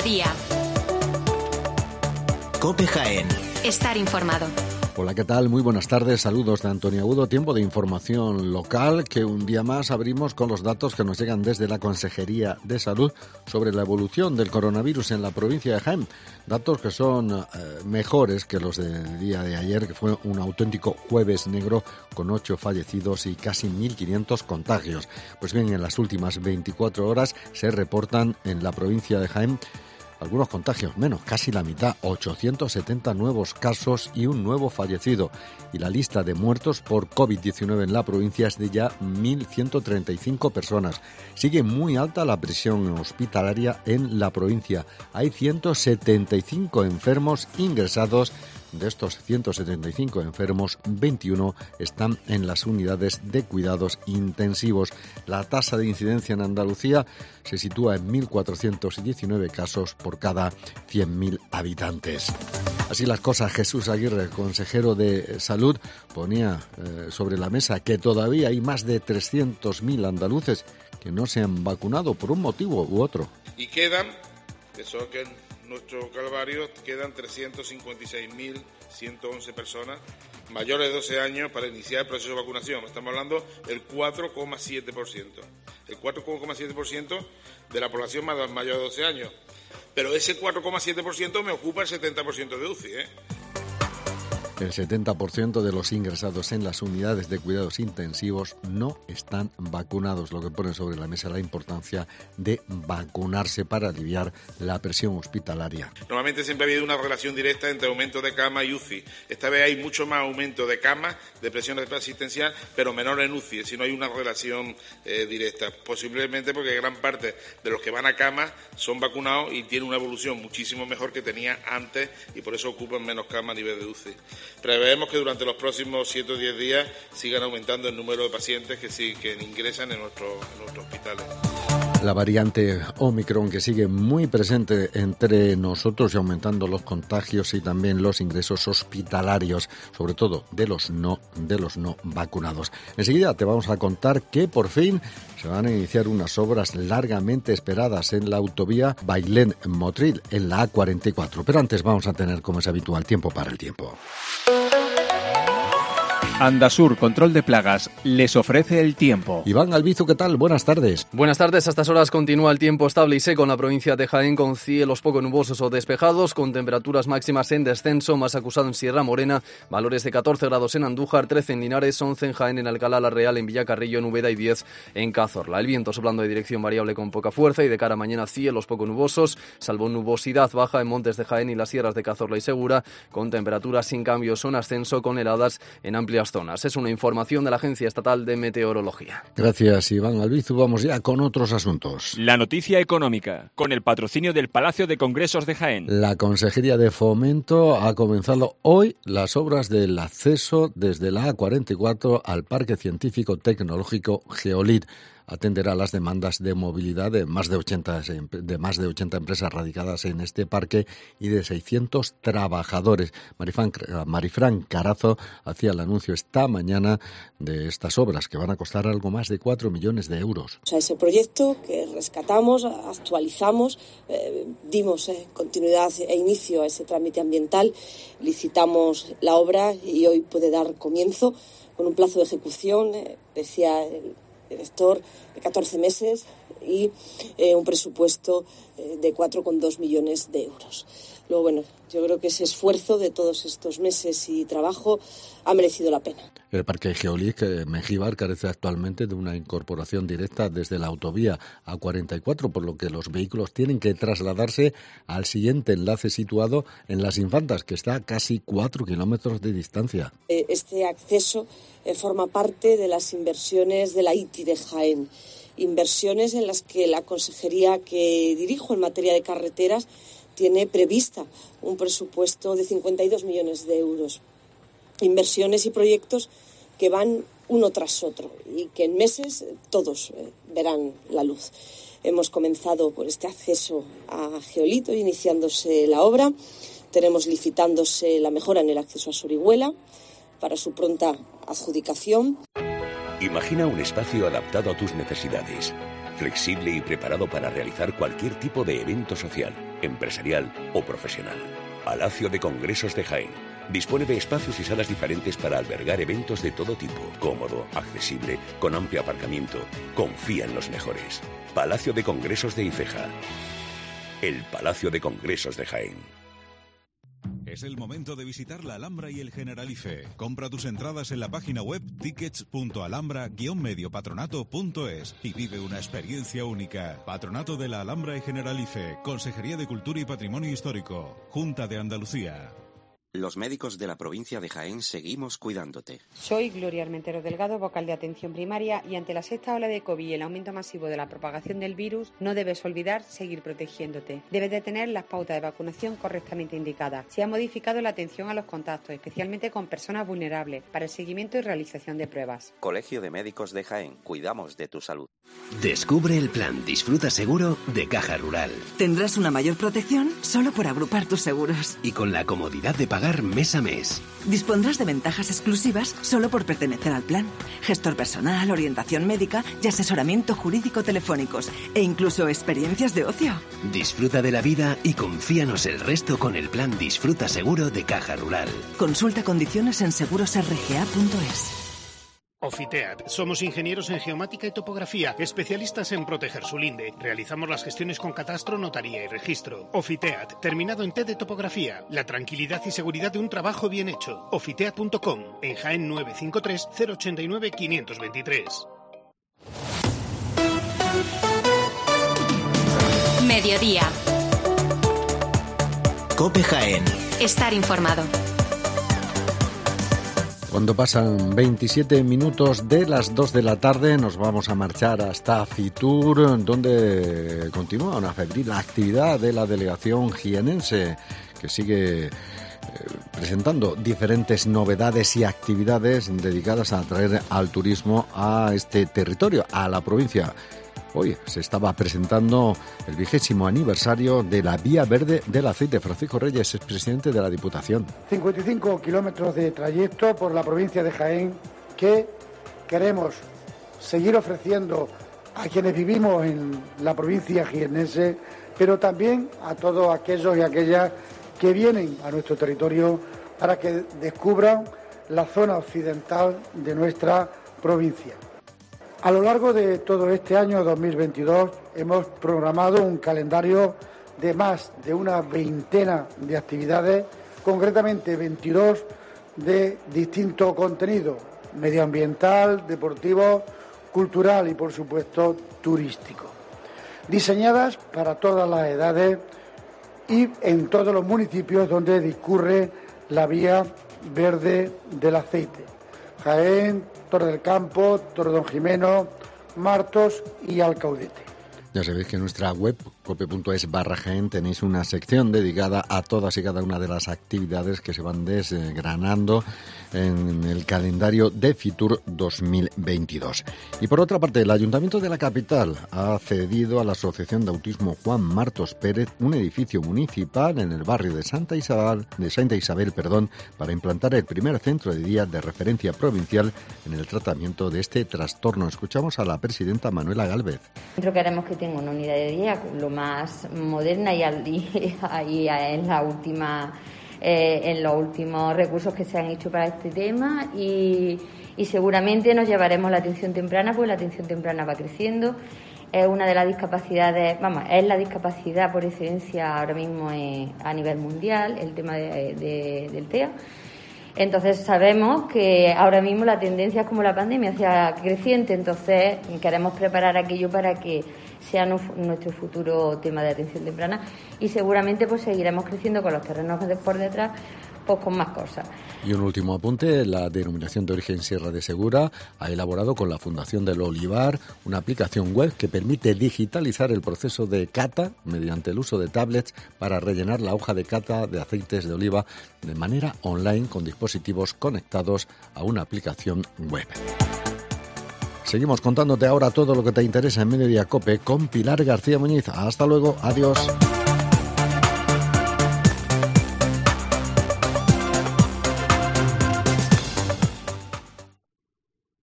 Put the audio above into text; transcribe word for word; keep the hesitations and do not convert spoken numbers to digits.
mediodía. COPE Jaén. Estar informado. Hola, ¿qué tal? Muy buenas tardes. Saludos de Antonio Agudo. Tiempo de información local que un día más abrimos con los datos que nos llegan desde la Consejería de Salud sobre la evolución del coronavirus en la provincia de Jaén. Datos que son eh, mejores que los del día de ayer, que fue un auténtico jueves negro con ocho fallecidos y casi mil quinientos contagios. Pues bien, en las últimas veinticuatro horas se reportan en la provincia de Jaén algunos contagios menos, casi la mitad, ochocientos setenta nuevos casos y un nuevo fallecido. Y la lista de muertos por covid diecinueve en la provincia es de ya mil ciento treinta y cinco personas. Sigue muy alta la presión hospitalaria en la provincia. Hay ciento setenta y cinco enfermos ingresados. De estos ciento setenta y cinco enfermos, veintiuno están en las unidades de cuidados intensivos. La tasa de incidencia en Andalucía se sitúa en mil cuatrocientos diecinueve casos por cada cien mil habitantes. Así las cosas, Jesús Aguirre, consejero de Salud, ponía eh, sobre la mesa que todavía hay más de trescientos mil andaluces que no se han vacunado por un motivo u otro. Y quedan, eso que nuestro calvario, quedan trescientos cincuenta y seis mil ciento once personas mayores de doce años para iniciar el proceso de vacunación. Estamos hablando del cuatro coma siete por ciento. El cuatro coma siete por ciento de la población mayor de doce años. Pero ese cuatro coma siete por ciento me ocupa el setenta por ciento de U C I, ¿eh? El setenta por ciento de los ingresados en las unidades de cuidados intensivos no están vacunados, lo que pone sobre la mesa la importancia de vacunarse para aliviar la presión hospitalaria. Normalmente siempre ha habido una relación directa entre aumento de cama y U C I. Esta vez hay mucho más aumento de cama, de presión asistencial, pero menor en U C I, si no hay una relación eh, directa. Posiblemente porque gran parte de los que van a cama son vacunados y tienen una evolución muchísimo mejor que tenía antes y por eso ocupan menos cama a nivel de U C I. Preveemos que durante los próximos siete o diez días sigan aumentando el número de pacientes que, sí, que ingresan en, nuestro, en nuestros hospitales. La variante Omicron que sigue muy presente entre nosotros y aumentando los contagios y también los ingresos hospitalarios, sobre todo de los no, de los no vacunados. Enseguida te vamos a contar que por fin se van a iniciar unas obras largamente esperadas en la autovía Bailén-Motril, en la A cuarenta y cuatro. Pero antes vamos a tener, como es habitual, tiempo para el tiempo. Andasur Control de Plagas les ofrece el tiempo. Iván Albizu, ¿qué tal? Buenas tardes. Buenas tardes. A estas horas continúa el tiempo estable y seco en la provincia de Jaén, con cielos poco nubosos o despejados, con temperaturas máximas en descenso, más acusado en Sierra Morena, valores de catorce grados en Andújar, trece en Linares, once en Jaén, en Alcalá la Real, en Villacarrillo, en Úbeda y diez en Cazorla. El viento soplando de dirección variable con poca fuerza y de cara a mañana cielos poco nubosos, salvo nubosidad baja en montes de Jaén y las sierras de Cazorla y Segura, con temperaturas sin cambios o en ascenso, con heladas en amplias zonas. Es una información de la Agencia Estatal de Meteorología. Gracias, Iván Albizu. Vamos ya con otros asuntos. La noticia económica, con el patrocinio del Palacio de Congresos de Jaén. La Consejería de Fomento ha comenzado hoy las obras del acceso desde la A cuarenta y cuatro al Parque Científico Tecnológico Geolit. Atenderá las demandas de movilidad de más de ochenta, de más de ochenta empresas radicadas en este parque y de seiscientos trabajadores. Marifran, Marifran Carazo hacía el anuncio esta mañana de estas obras que van a costar algo más de cuatro millones de euros. O sea, ese proyecto que rescatamos, actualizamos, eh, dimos eh, continuidad e inicio a ese trámite ambiental, licitamos la obra y hoy puede dar comienzo con un plazo de ejecución, eh, decía el director, de catorce meses y eh, un presupuesto eh, de cuatro coma dos millones de euros. Luego, bueno, yo creo que ese esfuerzo de todos estos meses y trabajo ha merecido la pena. El Parque Geolit Mengíbar carece actualmente de una incorporación directa desde la autovía A cuarenta y cuatro, por lo que los vehículos tienen que trasladarse al siguiente enlace situado en Las Infantas, que está a casi cuatro kilómetros de distancia. Este acceso eh, forma parte de las inversiones de la I T I de Jaén, inversiones en las que la consejería que dirijo en materia de carreteras tiene prevista un presupuesto de cincuenta y dos millones de euros. Inversiones y proyectos que van uno tras otro y que en meses todos eh, verán la luz. Hemos comenzado por este acceso a Geolito, iniciándose la obra. Tenemos licitándose la mejora en el acceso a Sorihuela para su pronta adjudicación. Imagina un espacio adaptado a tus necesidades, flexible y preparado para realizar cualquier tipo de evento social. empresarial o profesional. Palacio de Congresos de Jaén. Dispone de espacios y salas diferentes para albergar eventos de todo tipo. Cómodo, accesible, con amplio aparcamiento. Confía en los mejores. Palacio de Congresos de Ifeja. El Palacio de Congresos de Jaén. Es el momento de visitar la Alhambra y el Generalife. Compra tus entradas en la página web tickets punto alhambra guion medio patronato punto es y vive una experiencia única. Patronato de la Alhambra y Generalife. Consejería de Cultura y Patrimonio Histórico. Junta de Andalucía. Los médicos de la provincia de Jaén seguimos cuidándote. Soy Gloria Armentero Delgado, vocal de Atención Primaria, y ante la sexta ola de COVID y el aumento masivo de la propagación del virus, no debes olvidar seguir protegiéndote. Debes de tener las pautas de vacunación correctamente indicadas. Se ha modificado la atención a los contactos, especialmente con personas vulnerables, para el seguimiento y realización de pruebas. Colegio de Médicos de Jaén, cuidamos de tu salud. Descubre el plan Disfruta Seguro de Caja Rural. Tendrás una mayor protección solo por agrupar tus seguros. Y con la comodidad de pagar mes a mes. Dispondrás de ventajas exclusivas solo por pertenecer al plan. Gestor personal, orientación médica y asesoramiento jurídico telefónicos e incluso experiencias de ocio. Disfruta de la vida y confíanos el resto con el plan Disfruta Seguro de Caja Rural. Consulta condiciones en seguros r g a punto es. Ofiteat. Somos ingenieros en geomática y topografía, especialistas en proteger su linde. Realizamos las gestiones con catastro, notaría y registro. Ofiteat, terminado en T de topografía. La tranquilidad y seguridad de un trabajo bien hecho. Ofiteat punto com, en Jaén nueve cinco tres cero ocho nueve cinco dos tres. Mediodía. COPE Jaén. Estar informado. Cuando pasan veintisiete minutos de las dos de la tarde, nos vamos a marchar hasta Fitur, donde continúa una febril actividad de la delegación jienense, que sigue eh, presentando diferentes novedades y actividades dedicadas a atraer al turismo a este territorio, a la provincia. Hoy se estaba presentando el vigésimo aniversario de la Vía Verde del Aceite. Francisco Reyes, expresidente de la Diputación. cincuenta y cinco kilómetros de trayecto por la provincia de Jaén que queremos seguir ofreciendo a quienes vivimos en la provincia jiennense, pero también a todos aquellos y aquellas que vienen a nuestro territorio para que descubran la zona occidental de nuestra provincia. A lo largo de todo este año dos mil veintidós hemos programado un calendario de más de una veintena de actividades, concretamente veintidós de distinto contenido, medioambiental, deportivo, cultural y, por supuesto, turístico, diseñadas para todas las edades y en todos los municipios donde discurre la Vía Verde del Aceite. Jaén, Torre del Campo, Torre Don Jimeno, Martos y Alcaudete. Ya sabéis que en nuestra web, cope punto es barra Jaén, tenéis una sección dedicada a todas y cada una de las actividades que se van desgranando en el calendario de Fitur dos mil veintidós. Y por otra parte, el Ayuntamiento de la capital ha cedido a la Asociación de Autismo Juan Martos Pérez un edificio municipal en el barrio de Santa Isabel, de Santa Isabel, perdón, para implantar el primer centro de día de referencia provincial en el tratamiento de este trastorno. Escuchamos a la presidenta Manuela Gálvez. Queremos que tenga una unidad de día lo más moderna y, al, y, y en la última eh, en los últimos recursos que se han hecho para este tema y, y seguramente nos llevaremos la atención temprana, pues la atención temprana va creciendo. Es una de las discapacidades, vamos, es la discapacidad por excelencia ahora mismo eh, a nivel mundial, el tema de, de, del T E A. Entonces sabemos que ahora mismo la tendencia es como la pandemia, hacia creciente, entonces queremos preparar aquello para que sea nuestro futuro tema de atención temprana y seguramente pues seguiremos creciendo con los terrenos por detrás, pues con más cosas. Y un último apunte, la denominación de origen Sierra de Segura ha elaborado con la Fundación del Olivar una aplicación web que permite digitalizar el proceso de cata mediante el uso de tablets para rellenar la hoja de cata de aceites de oliva de manera online con dispositivos conectados a una aplicación web. Seguimos contándote ahora todo lo que te interesa en Mediodía COPE con Pilar García Muñiz. Hasta luego, adiós.